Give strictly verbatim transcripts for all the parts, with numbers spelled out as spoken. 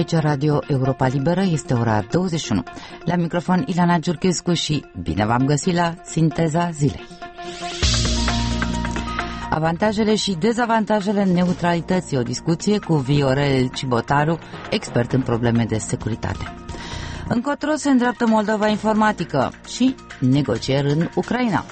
Aici Radio Europa Liberă, este ora douăzeci și unu. La microfon Ilana Giurchescu și bine v-am găsit la Sinteza Zilei. Avantajele și dezavantajele neutralității, o discuție cu Viorel Cibotaru, expert în probleme de securitate. Încotro se îndreaptă Moldova informatică și negocieri în Ucraina.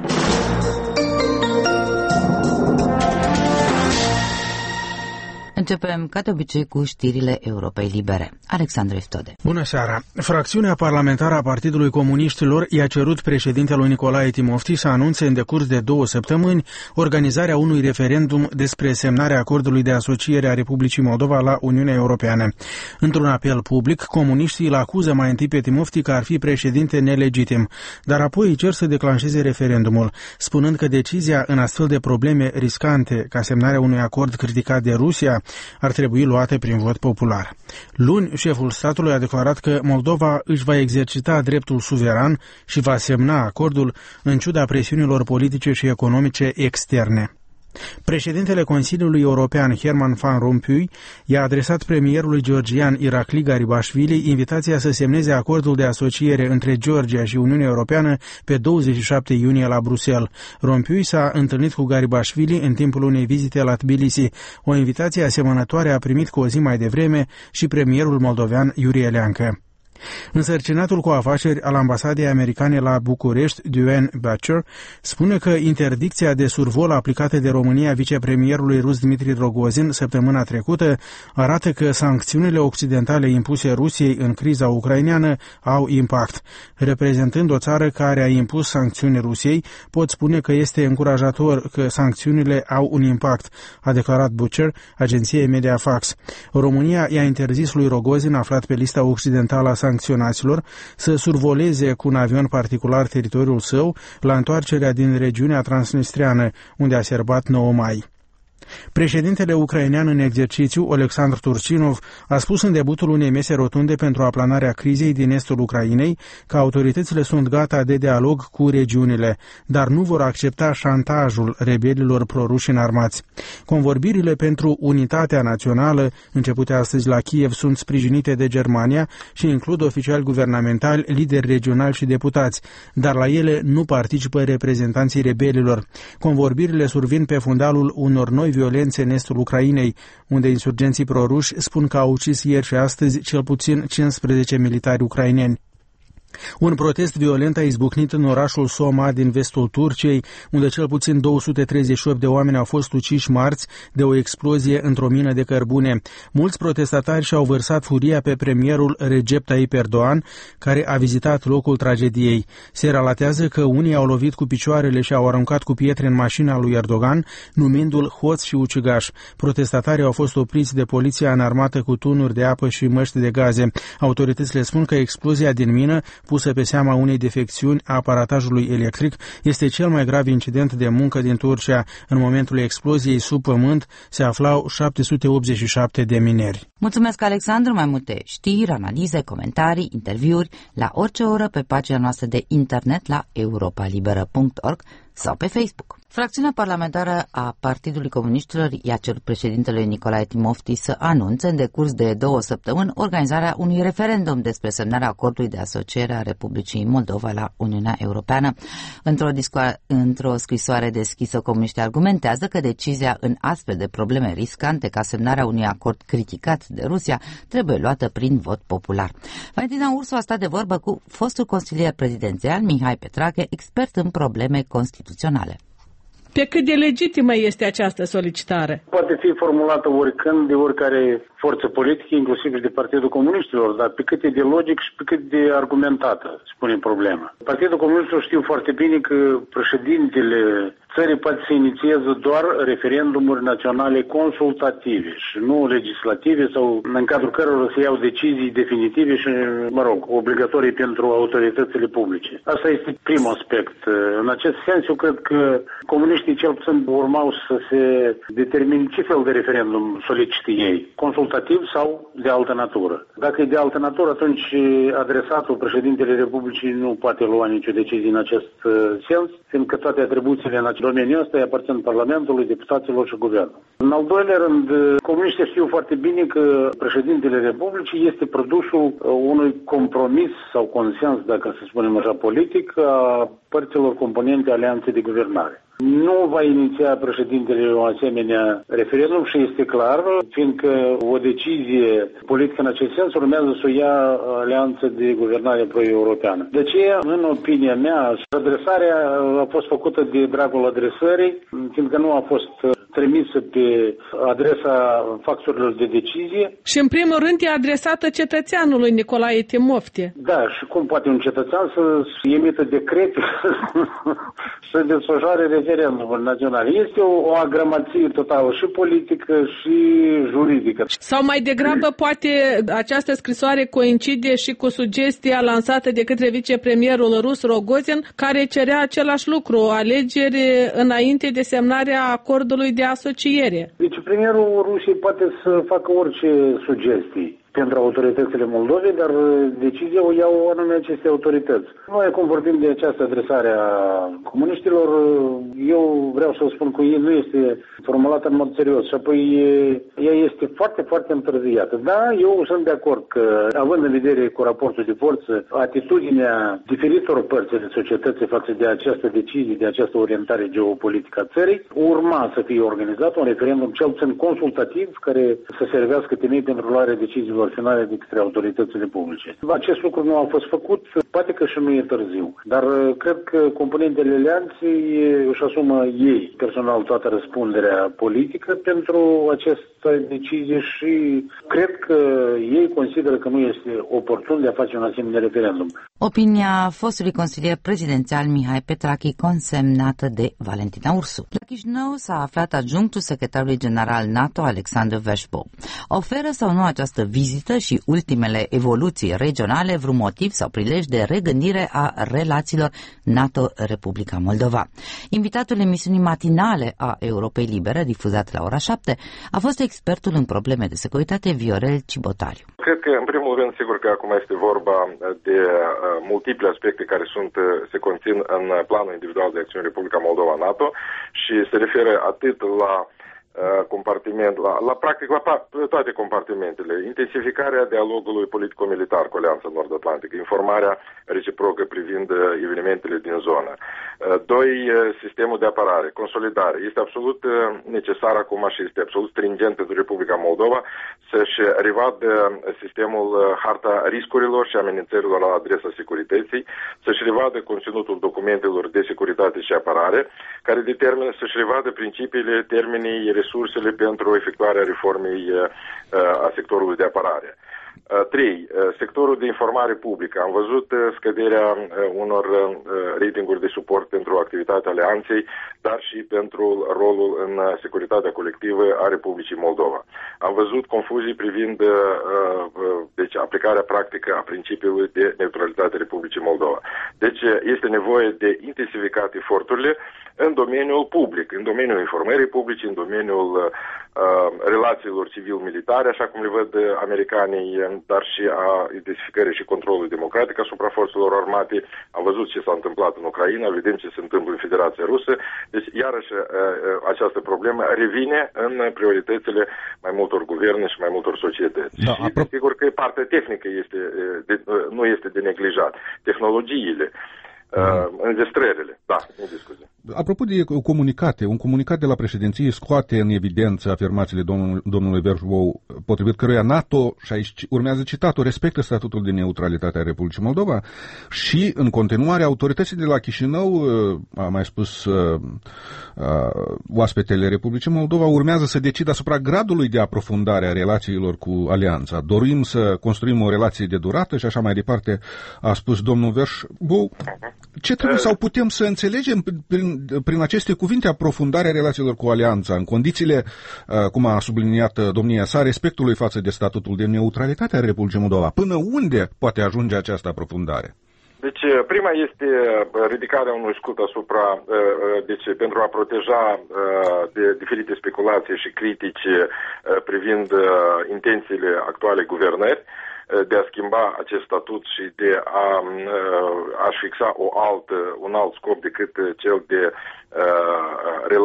Începem, ca de obicei, cu știrile Europei Libere. Alexandru Iftode. Bună seara! Fracțiunea parlamentară a Partidului Comuniștilor i-a cerut președintelui Nicolae Timofti să anunțe în decurs de două săptămâni organizarea unui referendum despre semnarea acordului de asociere a Republicii Moldova la Uniunea Europeană. Într-un apel public, comuniștii îl acuză mai întâi pe Timofti că ar fi președinte nelegitim, dar apoi îi cer să declanșeze referendumul, spunând că decizia în astfel de probleme riscante, ca semnarea unui acord criticat de Rusia, ar trebui luate prin vot popular. Luni, șeful statului a declarat că Moldova își va exercita dreptul suveran și va semna acordul în ciuda presiunilor politice și economice externe. Președintele Consiliului European, Herman Van Rompuy, i-a adresat premierului georgian Irakli Garibashvili invitația să semneze acordul de asociere între Georgia și Uniunea Europeană pe douăzeci și șapte iunie la Bruxelles. Rompuy s-a întâlnit cu Garibashvili în timpul unei vizite la Tbilisi. O invitație asemănătoare a primit cu o zi mai devreme și premierul moldovean Iuri Eleancă. Însărcinatul cu afaceri al ambasadei americane la București, Duane Butcher, spune că interdicția de survol aplicată de România vicepremierului rus Dmitri Rogozin săptămâna trecută arată că sancțiunile occidentale impuse Rusiei în criza ucraineană au impact. Reprezentând o țară care a impus sancțiuni Rusiei, pot spune că este încurajator că sancțiunile au un impact, a declarat Butcher agenției Mediafax. România i-a interzis lui Rogozin, aflat pe lista occidentală a sancționaților, să survoleze cu un avion particular teritoriul său la întoarcerea din regiunea transnistreană, unde a sărbat nouă mai. Președintele ucrainean în exercițiu, Oleksandr Turchinov, a spus în debutul unei mese rotunde pentru aplanarea crizei din estul Ucrainei că autoritățile sunt gata de dialog cu regiunile, dar nu vor accepta șantajul rebelilor proruși înarmați. Convorbirile pentru unitatea națională, începute astăzi la Kiev, sunt sprijinite de Germania și includ oficiali guvernamentali, lideri regionali și deputați, dar la ele nu participă reprezentanții rebelilor. Convorbirile survin pe fundalul unor noi violențe în estul Ucrainei, unde insurgenții proruși spun că au ucis ieri și astăzi cel puțin cincisprezece militari ucraineni. Un protest violent a izbucnit în orașul Soma din vestul Turciei, unde cel puțin două sute treizeci și opt de oameni au fost uciși marți de o explozie într-o mină de cărbune. Mulți protestatari și-au vărsat furia pe premierul Recep Tayyip Erdogan, care a vizitat locul tragediei. Se relatează că unii au lovit cu picioarele și au aruncat cu pietre în mașina lui Erdogan, numindu-l hoț și ucigaș. Protestatarii au fost opriți de poliția înarmată cu tunuri de apă și măști de gaze. Autoritățile spun că explozia din mină, pusă pe seama unei defecțiuni a aparatajului electric, este cel mai grav incident de muncă din Turcia. În momentul exploziei sub pământ se aflau șapte sute optzeci și șapte de mineri. Mulțumesc, Alexandru. Mai multe știri, analize, comentarii, interviuri la orice oră pe pagina noastră de internet la europa liberă punct org sau pe Facebook. Fracțiunea parlamentară a Partidului Comuniștilor i-a cerut președintelui Nicolae Timofti să anunțe în decurs de două săptămâni organizarea unui referendum despre semnarea acordului de asociere a Republicii Moldova la Uniunea Europeană. Într-o, discu- într-o scrisoare deschisă, comuniștii argumentează că decizia în astfel de probleme riscante ca semnarea unui acord criticat de Rusia trebuie luată prin vot popular. Valentina Ursu a stat de vorbă cu fostul consilier prezidențial Mihai Petrache, expert în probleme constituționale. Pe cât de legitimă este această solicitare? Poate fi formulată oricând, de oricare forță politică, inclusiv de Partidul Comuniștilor, dar pe cât e de logic și pe cât de argumentată, spune problema. Partidul Comuniștilor știu foarte bine că președintele țării poate să inițieze doar referendumuri naționale consultative și nu legislative sau în cadrul cărora se iau decizii definitive și, mă rog, obligatorii pentru autoritățile publice. Asta este primul aspect. În acest sens, eu cred că comuniștii cel puțin urmau să se determine ce fel de referendum solicită ei, consultativ sau de altă natură. Dacă e de altă natură, atunci adresatul președintele Republicii nu poate lua nicio decizie în acest sens, fiindcă toate atribuțiile domeniul ăsta îi aparțin Parlamentului, deputaților și Guvernului. În al doilea rând, comuniștii știu foarte bine că președintele Republicii este produsul unui compromis sau consens, dacă să spunem așa, politic, a părților componente alianței de guvernare. Nu va iniția președintele o asemenea referendum și este clar, fiindcă o decizie politică în acest sens urmează să o ia alianța de guvernare pro-europeană. De aceea, în opinia mea, adresarea a fost făcută de dragul adresării, fiindcă nu a fost trimisă pe adresa factorilor de decizie. Și în primul rând e adresată cetățeanului Nicolae Timofte. Da, și cum poate un cetățean să emită decrete să desfășoare referendumul național? Este o, o agramație totală și politică și juridică. Sau mai degrabă poate această scrisoare coincide și cu sugestia lansată de către vicepremierul rus Rogozin, care cerea același lucru, o alegere înainte de semnarea acordului de asociere. Vicepremierul Rusiei poate să facă orice sugestii pentru autoritățile Moldovei, dar decizia o iau anume aceste autorități. Noi, acum vorbim de această adresare a comuniștilor, eu vreau să spun că ei nu este formulată în mod serios și apoi ea este foarte, foarte întârziată. Da, eu sunt de acord că, având în vedere cu raportul de forță, atitudinea diferitor părți de societății față de această decizie, de această orientare geopolitică a țării, urma să fie organizat un referendum cel puțin consultativ care să servească temei pentru luarea deciziilor finale de către autoritățile publice. Acest lucru nu a fost făcut, poate că și nu e târziu, dar cred că componentele alianței își asumă ei personal toată răspunderea politică pentru această decizie și cred că ei consideră că nu este oportun de a face un asemenea referendum. Opinia fostului consilier prezidențial Mihai Petrachi, consemnată de Valentina Ursu. La Chișinău s-a aflat adjunctul secretarului general NATO, Alexandru Veșbou. Oferă sau nu această vizită și ultimele evoluții regionale vreun motiv sau prilej de regândire a relațiilor NATO-Republica Moldova? Invitatul emisiunii matinale a Europei Libere, difuzat la ora șapte, a fost expertul în probleme de securitate Viorel Cibotariu. Cred că, în primul rând, sigur că acum este vorba de multiple aspecte care sunt, se conțin în planul individual de acțiune Republica Moldova-NATO și se referă atât la compartiment, la, la practic la toate compartimentele, intensificarea dialogului politico-militar cu Alianța Nord-Atlantică, informarea reciprocă privind evenimentele din zonă. Doi, sistemul de apărare, consolidare. Este absolut necesar acum și este absolut stringent pentru Republica Moldova să-și revadă sistemul, harta riscurilor și amenințărilor la adresa securității, să-și revadă conținutul documentelor de securitate și apărare, care determină să-și revadă principiile, termenii, resursele pentru efectuarea reformei a sectorului de apărare. Trei, sectorul de informare publică. Am văzut scăderea unor ratinguri de suport pentru activitatea alianței, dar și pentru rolul în securitatea colectivă a Republicii Moldova. Am văzut confuzii privind deci, aplicarea practică a principiului de neutralitate Republicii Moldova. Deci este nevoie de intensificat eforturile în domeniul public, în domeniul informării publice, în domeniul uh, relațiilor civil-militare, așa cum le văd americanii, dar și a intensificării și controlului democratic asupra forțelor armate. Am văzut ce s-a întâmplat în Ucraina, vedem ce se întâmplă în Federația Rusă. Deci, iarăși, uh, această problemă revine în prioritățile mai multor guverne și mai multor societăți. Da, și apro- sigur că partea tehnică este, de, nu este de neglijat. Tehnologiile, Uh, înregistrările, da, în discuție. Apropo de comunicate, un comunicat de la președinție scoate în evidență afirmațiile domnul, domnului Veșbou, potrivit căruia NATO, și aici urmează citatul, respectă statutul de neutralitate a Republicii Moldova și, în continuare, autoritățile de la Chișinău, a mai spus uh, uh, oaspetele Republicii Moldova, urmează să decidă asupra gradului de aprofundare a relațiilor cu Alianța. Dorim să construim o relație de durată și așa mai departe, a spus domnul Veșbou. Ce trebuie sau putem să înțelegem prin, prin aceste cuvinte aprofundarea relațiilor cu Alianța, în condițiile, cum a subliniat domnia sa, respectului față de statutul de neutralitate a Republicii Moldova? Până unde poate ajunge această aprofundare? Deci, prima este ridicarea unui scut asupra, deci, pentru a proteja de diferite speculații și critici privind intențiile actuale guvernări, de a schimba acest statut și de a, a fixa o altă, un alt scop decât cel de uh,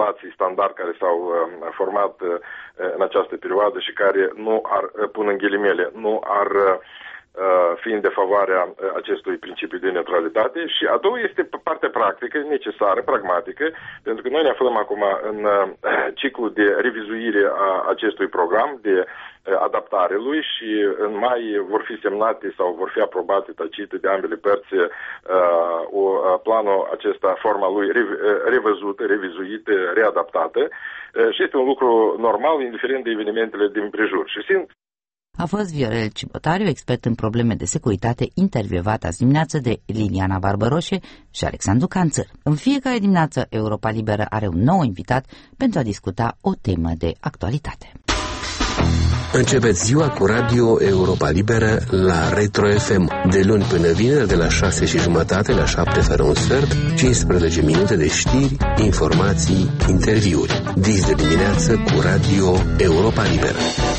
inovații standard care s-au format în această perioadă și care nu ar, pun în ghilimele, nu ar fi în defavoarea acestui principiu de neutralitate. Și a doua este partea practică, necesară, pragmatică, pentru că noi ne aflăm acum în ciclul de revizuire a acestui program, de adaptare lui, și în mai vor fi semnate sau vor fi aprobate tacite de ambele părți o planul acesta, forma lui revăzută, revizuită, readaptată, și este un lucru normal, indiferent de evenimentele din prejur. Și simt A fost Viorel Cibotariu, expert în probleme de securitate, intervievat azi dimineață de Liliana Barbăroșe și Alexandru Canțăr. În fiecare dimineață, Europa Liberă are un nou invitat pentru a discuta o temă de actualitate. Începeți ziua cu Radio Europa Liberă la Retro F M, de luni până vineri, de la șase și jumătate la șapte fără un sfert, cincisprezece minute de știri, informații, interviuri. Dis de dimineață cu Radio Europa Liberă.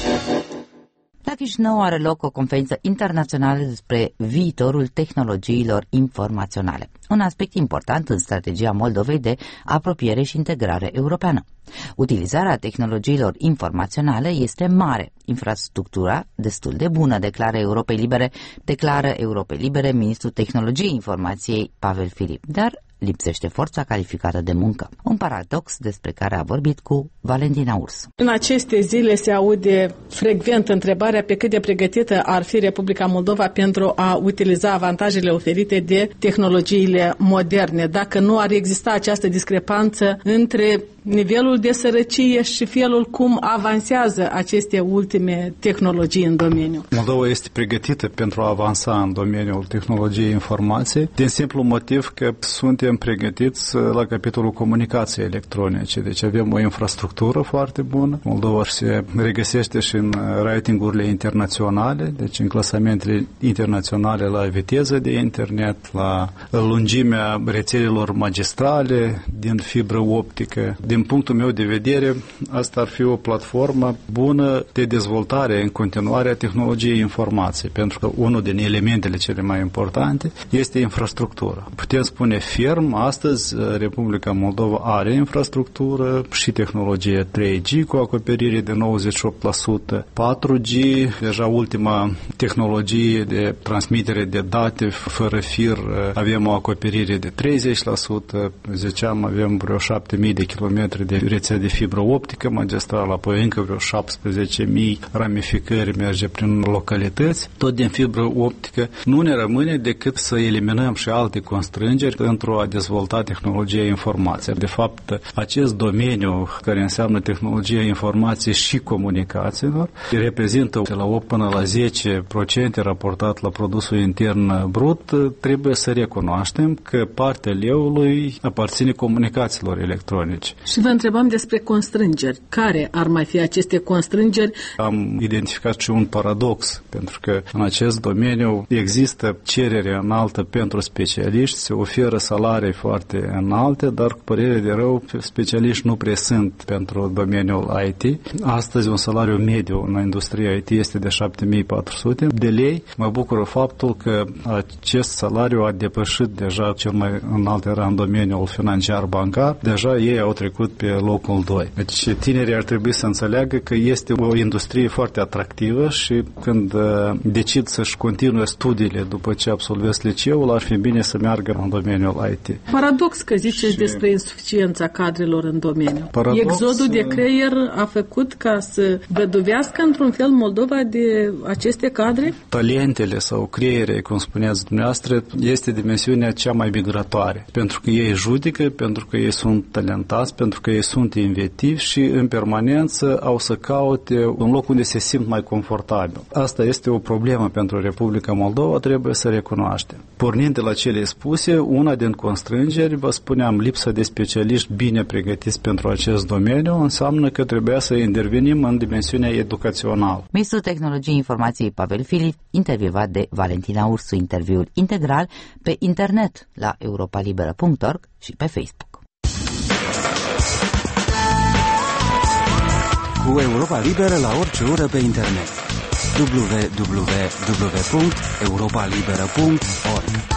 La Chișinău are loc o conferință internațională despre viitorul tehnologiilor informaționale, un aspect important în strategia Moldovei de apropiere și integrare europeană. Utilizarea tehnologiilor informaționale este mare, infrastructura destul de bună, declară Europei Libere, declară Europei Libere ministrul tehnologiei informației Pavel Filip, dar lipsește forța calificată de muncă. Un paradox despre care a vorbit cu Valentina Ursu. În aceste zile se aude frecvent întrebarea pe cât de pregătită ar fi Republica Moldova pentru a utiliza avantajele oferite de tehnologiile moderne, dacă nu ar exista această discrepanță între nivelul de sărăcie și felul cum avansează aceste ultime tehnologii în domeniu. Moldova este pregătită pentru a avansa în domeniul tehnologiei informației, din simplu motiv că suntem pregătiți la capitolul comunicații electronice. Deci avem o infrastructură foarte bună. Moldova se regăsește și în ratingurile internaționale, deci în clasamentele internaționale la viteză de internet, la lungimea rețelelor magistrale din fibră optică. Din punctul meu de vedere, asta ar fi o platformă bună de dezvoltare în continuare a tehnologiei informației, pentru că unul din elementele cele mai importante este infrastructura. Putem spune ferm, astăzi Republica Moldova are infrastructură și tehnologie trei G cu acoperire de nouăzeci și opt la sută, patru G, deja ultima tehnologie de transmitere de date fără fir, avem o acoperire de treizeci la sută, ziceam, avem vreo șapte mii de kilometri de rețea de fibră optică magistrală, apoi încă vreo șaptesprezece mii ramificări merge prin localități, tot din fibră optică. Nu ne rămâne decât să eliminăm și alte constrângeri pentru a dezvolta tehnologia informației. De fapt, acest domeniu care înseamnă tehnologia informației și comunicațiilor reprezintă de la opt până la zece la sută raportat la produsul intern brut. Trebuie să recunoaștem că partea leului aparține comunicațiilor electronice. Și vă întrebam despre constrângeri. Care ar mai fi aceste constrângeri? Am identificat și un paradox, pentru că în acest domeniu există cerere înaltă pentru specialiști, se oferă salarii foarte înalte, dar cu părere de rău, specialiști nu prea sunt pentru domeniul I T. Astăzi un salariu mediu în industria I T este de șapte mii patru sute de lei. Mă bucură faptul că acest salariu a depășit deja cel mai înalt era în domeniul financiar bancar. Deja ei au trecut pe locul doi. Deci tinerii ar trebui să înțeleagă că este o industrie foarte atractivă și când uh, decid să-și continue studiile după ce absolvesc liceul, ar fi bine să meargă în domeniul I T. Paradox că ziceți și despre insuficiența cadrelor în domeniu. Paradox, exodul de creier a făcut ca să văduvească într-un fel Moldova de aceste cadre? Talentele sau creiere, cum spuneați dumneavoastră, este dimensiunea cea mai migratoare. Pentru că ei judecă, pentru că ei sunt talentați, pentru că ei sunt inventivi și în permanență au să caute un loc unde se simt mai confortabil. Asta este o problemă pentru Republica Moldova, trebuie să recunoaștem. Pornind de la cele spuse, una din constrângeri, vă spuneam, lipsa de specialiști bine pregătiți pentru acest domeniu înseamnă că trebuia să intervenim în dimensiunea educațională. Ministrul Tehnologiei Informației Pavel Filip, intervievat de Valentina Ursu, interviul integral pe internet la europa liberă punct org și pe Facebook. Cu Europa Liberă la orice oră pe internet. w w w punct europa liberă punct org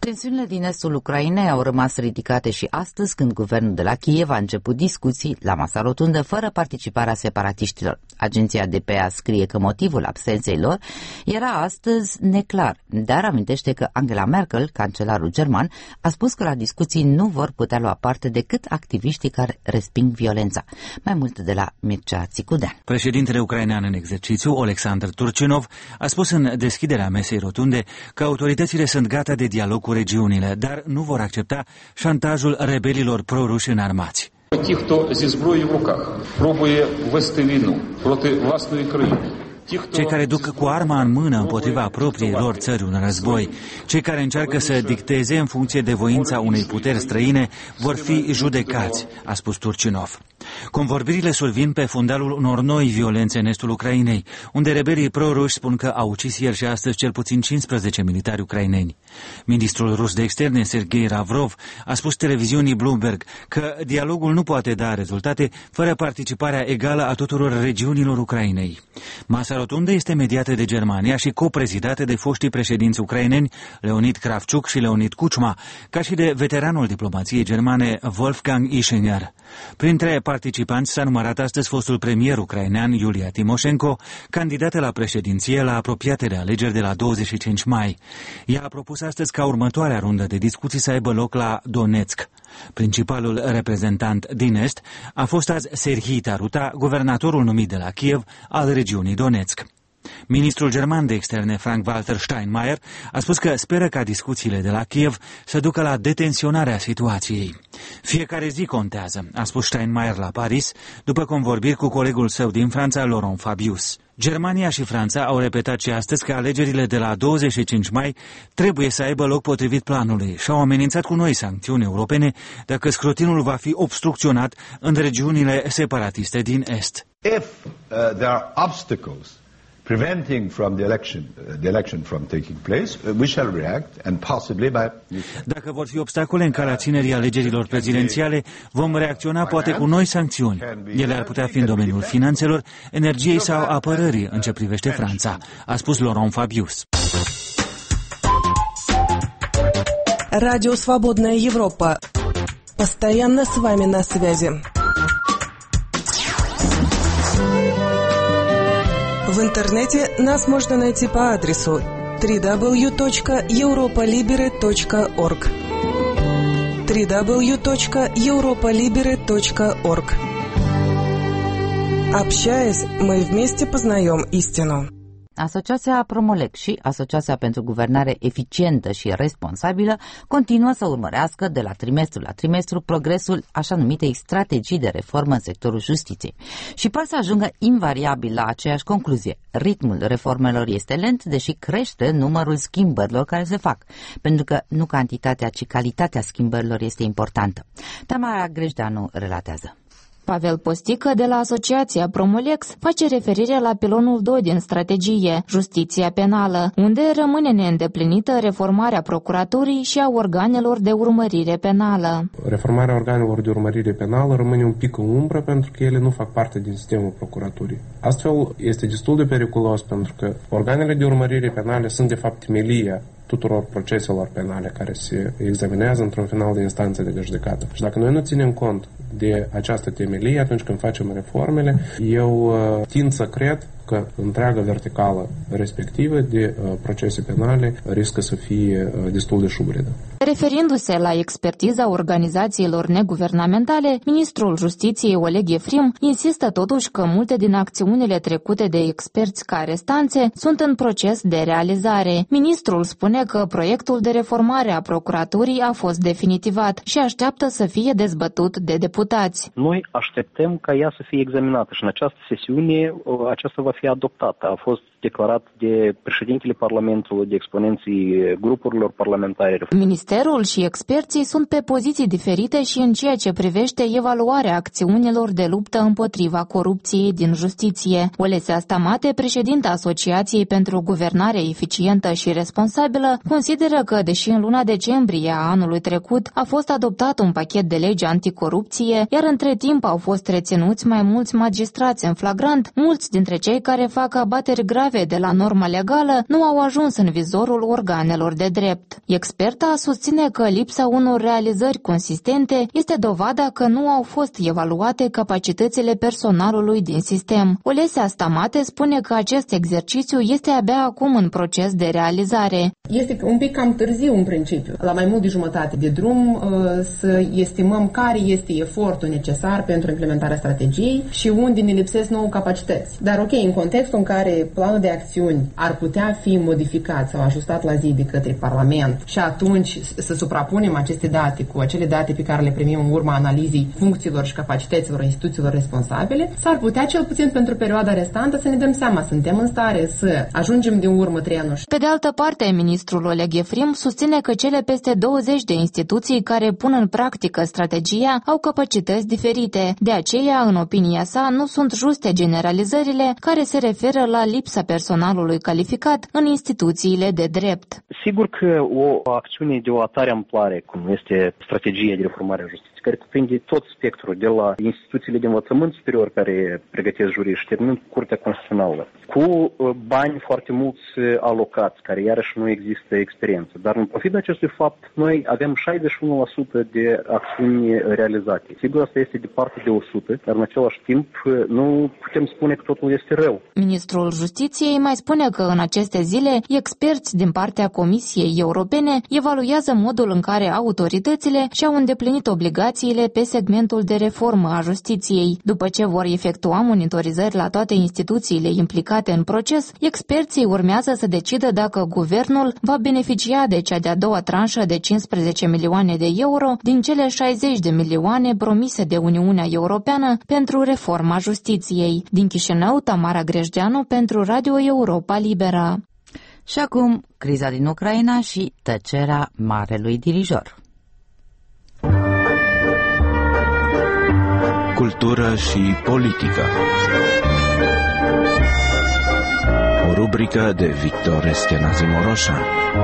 Tensiunile din estul Ucrainei au rămas ridicate și astăzi, când guvernul de la Kiev a început discuții la masa rotundă fără participarea separatiștilor. Agenția D P A scrie că motivul absenței lor era astăzi neclar, dar amintește că Angela Merkel, cancelarul german, a spus că la discuții nu vor putea lua parte decât activiștii care resping violența. Mai multe de la Mircea Țicudean. Președintele ucrainean în exercițiu, Oleksandr Turchinov, a spus în deschiderea mesei rotunde că autoritățile sunt gata de dialog cu regiunile, dar nu vor accepta șantajul rebelilor proruși înarmați. Ті, хто зі зброєю в руках пробує вести війну проти власної країни. Cei care duc cu arma în mână împotriva propriilor țări un război, cei care încearcă să dicteze în funcție de voința unei puteri străine, vor fi judecați, a spus Turchinov. Convorbirile survin pe fundalul unor noi violențe în estul Ucrainei, unde rebelii proruși spun că au ucis ieri și astăzi cel puțin cincisprezece militari ucraineni. Ministrul rus de externe, Sergei Lavrov, a spus televiziunii Bloomberg că dialogul nu poate da rezultate fără participarea egală a tuturor regiunilor Ucrainei. Masa rotundă este mediată de Germania și coprezidată de foștii președinți ucraineni Leonid Kravchuk și Leonid Kuchma, ca și de veteranul diplomației germane Wolfgang Ischinger. Printre participanți s-a numărat astăzi fostul premier ucrainean Iulia Timoșenko, candidată la președinție la apropiatele alegeri de la douăzeci și cinci mai. Ea a propus astăzi ca următoarea rundă de discuții să aibă loc la Donetsk. Principalul reprezentant din Est a fost azi Serhii Taruta, guvernatorul numit de la Kiev al regiunii Donetsk. Ministrul german de externe Frank-Walter Steinmeier a spus că speră ca discuțiile de la Kiev să ducă la detenționarea situației. Fiecare zi contează, a spus Steinmeier la Paris, după convorbiri cu colegul său din Franța, Laurent Fabius. Germania și Franța au repetat și astăzi că alegerile de la douăzeci și cinci mai trebuie să aibă loc potrivit planului și au amenințat cu noi sancțiuni europene dacă scrutinul va fi obstrucționat în regiunile separatiste din Est. If uh, there are obstacles preventing from the election, uh, the election from taking place, uh, we shall react and possibly by... Dacă vor fi obstacole în calea ținerii alegerilor prezidențiale, vom reacționa poate cu noi sancțiuni. Ele ar putea fi în domeniul finanțelor, energiei sau apărării în ce privește Franța, a spus Laurent Fabius. Radio Свободная Европа. Постоянно с вами на связи. В интернете нас можно найти по адресу дабл ю дабл ю дабл ю точка европа либере точка орг дабл ю дабл ю дабл ю точка европа либере точка орг. Общаясь, мы вместе познаем истину. Asociația Promolec și Asociația pentru Guvernare Eficientă și Responsabilă continuă să urmărească de la trimestru la trimestru progresul așa numitei strategii de reformă în sectorul justiției și par să ajungă invariabil la aceeași concluzie. Ritmul reformelor este lent, deși crește numărul schimbărilor care se fac, pentru că nu cantitatea, ci calitatea schimbărilor este importantă. Tamara Grejdeanu relatează. Pavel Postică de la Asociația Promolex face referire la pilonul doi din strategie, justiția penală, unde rămâne neîndeplinită reformarea procuraturii și a organelor de urmărire penală. Reformarea organelor de urmărire penală rămâne un pic în umbră pentru că ele nu fac parte din sistemul procuraturii. Astfel, este destul de periculos pentru că organele de urmărire penale sunt de fapt temelia tuturor proceselor penale care se examinează într-un final de instanță de judecată. Și dacă noi nu ținem cont de această temelie atunci când facem reformele, eu uh, tind să cred că întreaga verticală respectivă de uh, procese penale riscă să fie uh, destul de șubredă. Referindu-se la expertiza organizațiilor neguvernamentale, ministrul Justiției Oleg Efrim insistă totuși că multe din acțiunile trecute de experți ca restanțe sunt în proces de realizare. Ministrul spune că proiectul de reformare a procuraturii a fost definitivat și așteaptă să fie dezbătut de deputați. Noi așteptăm ca ea să fie examinată și în această sesiune aceasta va fi adoptată. A fost declarat de președintele Parlamentului, de exponenții grupurilor parlamentare. Ministerul și experții sunt pe poziții diferite și în ceea ce privește evaluarea acțiunilor de luptă împotriva corupției din justiție. Olesea Stamate, președinta Asociației pentru Guvernare Eficientă și Responsabilă, consideră că, deși în luna decembrie a anului trecut a fost adoptat un pachet de legi anticorupție, iar între timp au fost reținuți mai mulți magistrați în flagrant, mulți dintre cei care fac abateri grave de la norma legală nu au ajuns în vizorul organelor de drept. Experta susține că lipsa unor realizări consistente este dovada că nu au fost evaluate capacitățile personalului din sistem. Olesia Stamate spune că acest exercițiu este abia acum în proces de realizare. Este un pic cam târziu în principiu, la mai mult de jumătate de drum, să estimăm care este efortul necesar pentru implementarea strategiei și unde ne lipsesc nouă capacități. Dar ok, în contextul în care planul de acțiuni ar putea fi modificat sau ajustat la zi de către Parlament și atunci să suprapunem aceste date cu acele date pe care le primim în urma analizii funcțiilor și capacităților instituțiilor responsabile, s-ar putea cel puțin pentru perioada restantă să ne dăm seama, suntem în stare să ajungem din urmă trenul. Pe de altă parte, ministrul Oleg Efrim susține că cele peste douăzeci de instituții care pun în practică strategia au capacități diferite. De aceea, în opinia sa, nu sunt juste generalizările care se referă la lipsa personalului calificat în instituțiile de drept. Sigur că o acțiune de o atare amplare, cum este strategia de reformare a justiției, care cuprinde tot spectrul de la instituțiile de învățământ superior care pregătesc juriști, terminând cu Curtea Constituțională, cu bani foarte mulți alocați, care iarăși nu există experiență. Dar în pofida acestui fapt, noi avem șaizeci și unu la sută de acțiuni realizate. Sigur, asta este departe de o sută, dar în același timp nu putem spune că totul este rău. Ministrul Justiției mai spune că în aceste zile experți din partea Comisiei Europene evaluează modul în care autoritățile și-au îndeplinit obligațiile pe segmentul de reformă a justiției. După ce vor efectua monitorizări la toate instituțiile implicate în proces, experții urmează să decidă dacă guvernul va beneficia de cea de-a doua tranșă de cincisprezece milioane de euro din cele șaizeci de milioane promise de Uniunea Europeană pentru reforma justiției. Din Chișinău, Tamara Grejdeanu pentru Radio Europa Liberă. Și acum, criza din Ucraina și tăcerea marelui dirijor. Cultură și politică. O rubrică de Victor Eschenazi Moroșan.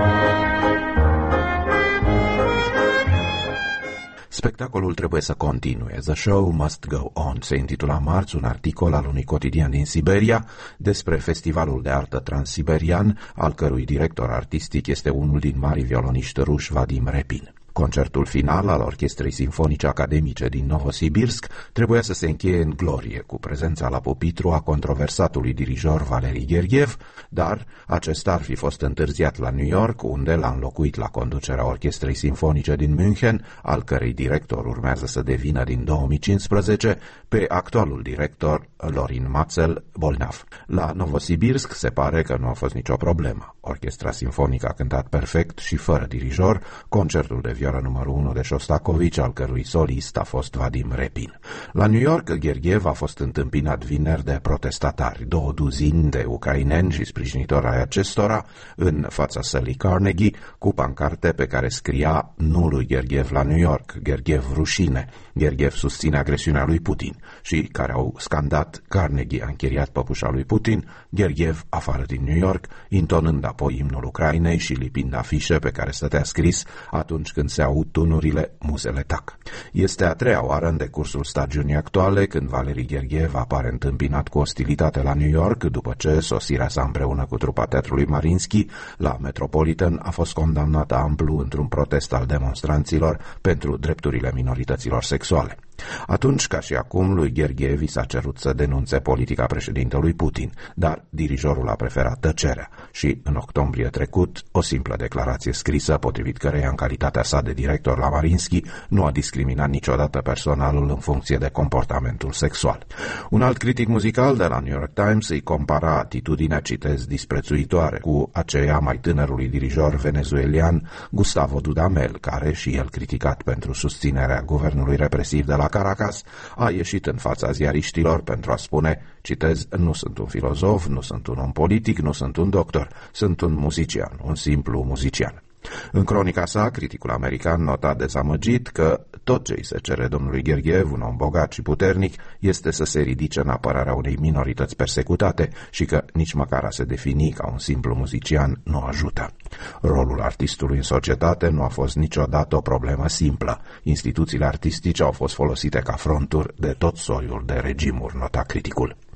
Spectacolul trebuie să continue. The show must go on. Se intitula marți un articol al unui cotidian din Siberia despre festivalul de artă transsiberian, al cărui director artistic este unul din marii violoniști ruși, Vadim Repin. Concertul final al Orchestrei Simfonice Academice din Novosibirsk trebuia să se încheie în glorie, cu prezența la pupitru a controversatului dirijor Valeri Gergiev, dar acesta ar fi fost întârziat la New York, unde l-a înlocuit la conducerea Orchestrei Simfonice din München, al cărei director urmează să devină din două mii cincisprezece, pe actualul director Lorin Matzel, bolnav. La Novosibirsk se pare că nu a fost nicio problemă. Orchestra Simfonică a cântat perfect și fără dirijor, concertul de vioară numărul unu de Shostakovich, al cărui solist a fost Vadim Repin. La New York, Gergiev a fost întâmpinat vineri de protestatari, două duzini de ucraineni și sprijinitori ai acestora, în fața sălii Carnegie, cu pancarte pe care scria "Nu lui Gergiev la New York, Gergiev rușine, Gergiev susține agresiunea lui Putin", și care au scandat "Carnegie a închiriat păpușa lui Putin, Gergiev afară din New York", intonând apoi imnul Ucrainei și lipind afișe pe care stătea scris "Atunci când se aud tunurile, muzele tac". Este a treia oară în decursul stagiunii actuale când Valeri Gergiev apare întâmpinat cu ostilitate la New York, după ce sosirea sa împreună cu trupa teatrului Mariinsky la Metropolitan a fost condamnată amplu într-un protest al demonstranților pentru drepturile minorităților sexuale. Atunci, ca și acum, lui Gergiev i s-a cerut să denunțe politica președintelui Putin, dar dirijorul a preferat tăcerea și, în octombrie trecut, o simplă declarație scrisă, potrivit căreia, în calitatea sa de director la Mariinsky, nu a discriminat niciodată personalul în funcție de comportamentul sexual. Un alt critic muzical de la New York Times îi compara atitudinea, citez, disprețuitoare cu aceea mai tânărului dirijor venezuelian Gustavo Dudamel, care, și el criticat pentru susținerea guvernului represiv de la Caracas, a ieșit în fața ziariștilor pentru a spune, citez, "Nu sunt un filozof, nu sunt un om politic, nu sunt un doctor, sunt un muzician, un simplu muzician". În cronica sa, criticul american nota dezamăgit că tot ce îi se cere domnului Gergiev, un om bogat și puternic, este să se ridice în apărarea unei minorități persecutate și că nici măcar a se defini ca un simplu muzician nu ajută. Rolul artistului în societate nu a fost niciodată o problemă simplă. Instituțiile artistice au fost folosite ca fronturi de tot soiul de regimuri, nota criticul.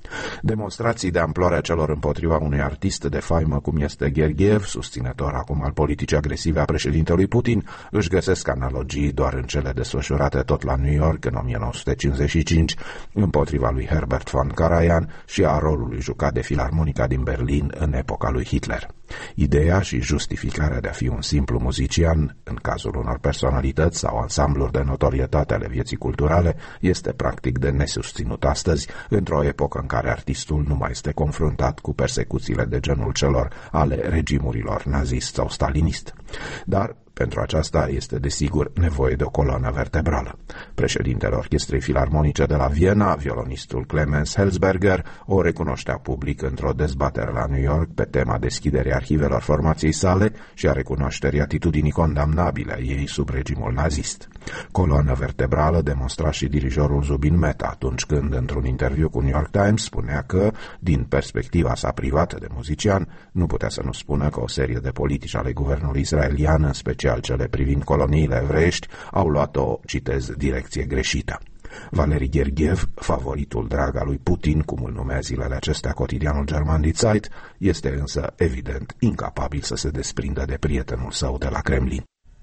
Demonstrații de amploarea celor împotriva unui artist de faimă cum este Gergiev, susținător acum al politicii agresive a președintelui Putin, își găsesc analogii doar în cele desfășurate tot la New York în o mie nouă sute cincizeci și cinci împotriva lui Herbert von Karajan și a rolului jucat de Filarmonica din Berlin în epoca lui Hitler. Ideea și justificarea de a fi un simplu muzician, în cazul unor personalități sau ansambluri de notorietate ale vieții culturale, este practic de nesusținut astăzi, într-o epocă în care artistul nu mai este confruntat cu persecuțiile de genul celor ale regimurilor nazist sau stalinist. Dar pentru aceasta este desigur nevoie de o coloană vertebrală. Președintele Orchestrei Filarmonice de la Viena, violonistul Clemens Helsberger, o recunoștea public într-o dezbatere la New York pe tema deschiderii arhivelor formației sale și a recunoașterii atitudinii condamnabile a ei sub regimul nazist. Coloană vertebrală demonstra și dirijorul Zubin Mehta atunci când, într-un interviu cu New York Times, spunea că, din perspectiva sa privată de muzician, nu putea să nu spună că o serie de politici ale guvernului israelian, în special cele privind coloniile evreiești, au luat o, citez, direcție greșită. Valeri Gergiev, favoritul drag al lui Putin, cum îl numea zilele acestea cotidianul german Die Zeit, este însă evident incapabil să se desprindă de prietenul său de la Kremlin.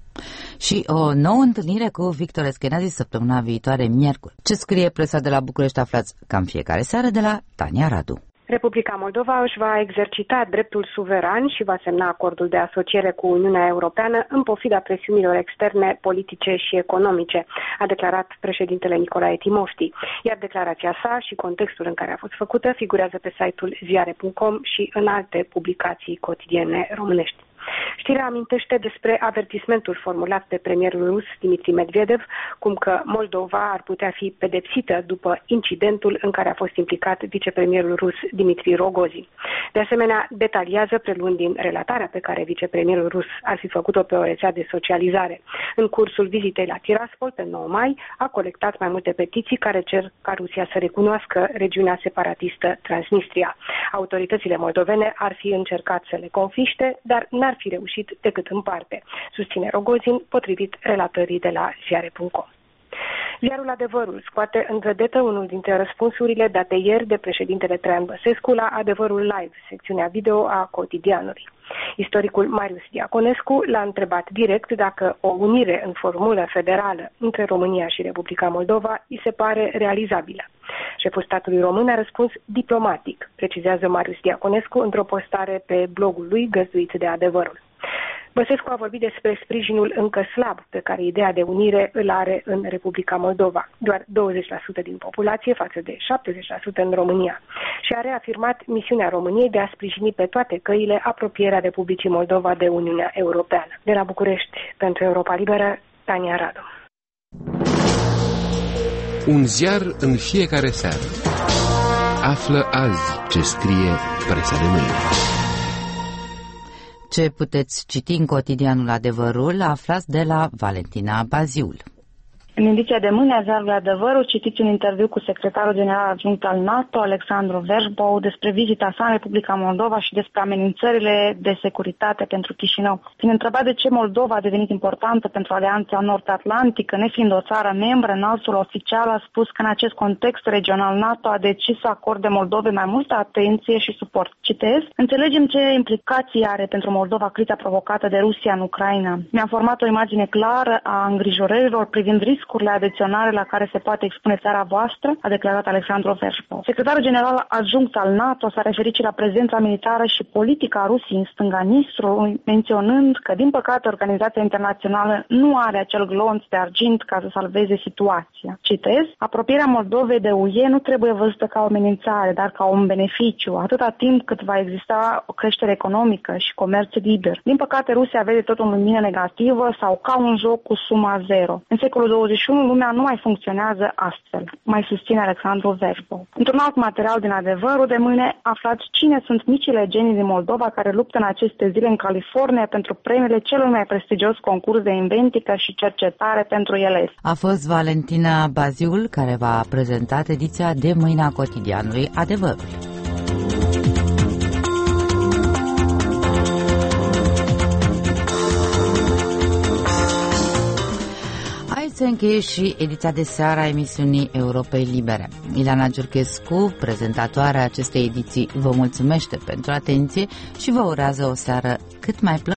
Și o nouă întâlnire cu Victor Eskenazi săptămâna viitoare, miercuri. Ce scrie presa de la București aflați cam fiecare seară de la Tania Radu. Republica Moldova își va exercita dreptul suveran și va semna acordul de asociere cu Uniunea Europeană în pofida presiunilor externe, politice și economice, a declarat președintele Nicolae Timofti. Iar declarația sa și contextul în care a fost făcută figurează pe site-ul ziare punct com și în alte publicații cotidiene românești. Știrea amintește despre avertismentul formulat de premierul rus Dmitri Medvedev, cum că Moldova ar putea fi pedepsită după incidentul în care a fost implicat vicepremierul rus Dmitri Rogozin. De asemenea, detaliază, preluând din relatarea pe care vicepremierul rus ar fi făcut-o pe o rețea de socializare. În cursul vizitei la Tiraspol, pe nouă mai, a colectat mai multe petiții care cer ca Rusia să recunoască regiunea separatistă Transnistria. Autoritățile moldovene ar fi încercat să le confiște, dar n-ar fi reușit decât în parte, susține Rogozin, potrivit relatării de la ziare punct com. Ziarul Adevărul scoate în vedetă unul dintre răspunsurile date ieri de președintele Traian Băsescu la Adevărul Live, secțiunea video a cotidianului. Istoricul Marius Diaconescu l-a întrebat direct dacă o unire în formulă federală între România și Republica Moldova îi se pare realizabilă. Șeful statului român a răspuns diplomatic, precizează Marius Diaconescu într-o postare pe blogul lui găzduit de Adevărul. Băsescu a vorbit despre sprijinul încă slab pe care ideea de unire îl are în Republica Moldova, doar douăzeci la sută din populație față de șaptezeci la sută în România, și a reafirmat misiunea României de a sprijini pe toate căile apropierea Republicii Moldova de Uniunea Europeană. De la București, pentru Europa Liberă, Tania Radu. Un ziar în fiecare seară. Află azi ce scrie presa de mâine. Ce puteți citi în cotidianul Adevărul, aflați de la Valentina Baziul. În ediția de mâine a ziarului Adevărul citiți un interviu cu secretarul general adjunct al NATO, Alexandru Versbou, despre vizita sa în Republica Moldova și despre amenințările de securitate pentru Chișinău. Fiind întrebat de ce Moldova a devenit importantă pentru Alianța Nord-Atlantică, nefiind o țară membră, înaltul oficial a spus că în acest context regional NATO a decis să acorde Moldovei mai multă atenție și suport. Citez: înțelegem ce implicații are pentru Moldova criza provocată de Rusia în Ucraina. Mi-a format o imagine clară a îngrijorărilor privind riscurile adiționale la care se poate expune țara voastră, a declarat Alexandru Versbou. Secretarul general adjunct al NATO s-a referit și la prezența militară și politică a Rusiei în stânga Nistrului, menționând că, din păcate, organizația internațională nu are acel glonț de argint ca să salveze situația. Citez: apropierea Moldovei de U E nu trebuie văzută ca o amenințare, dar ca un beneficiu, atâta timp cât va exista o creștere economică și comerț liber. Din păcate, Rusia vede totul în lumină negativă sau ca un joc cu suma zero. În secolul douăzeci și unu, lumea nu mai funcționează astfel, mai susține Alexandru Versbou. Într-un alt material din Adevărul de mâine aflați cine sunt micile genii din Moldova care luptă în aceste zile în California pentru premiile celui mai prestigios concurs de inventică și cercetare pentru ele. A fost Valentina Baziul care v-a prezentat ediția de mâine a cotidianului Adevărul. se încheie și ediția de seară a emisiunii Europei Libere. Ileana Giurchescu, prezentatoarea acestei ediții, vă mulțumește pentru atenție și vă urează o seară cât mai plăcută.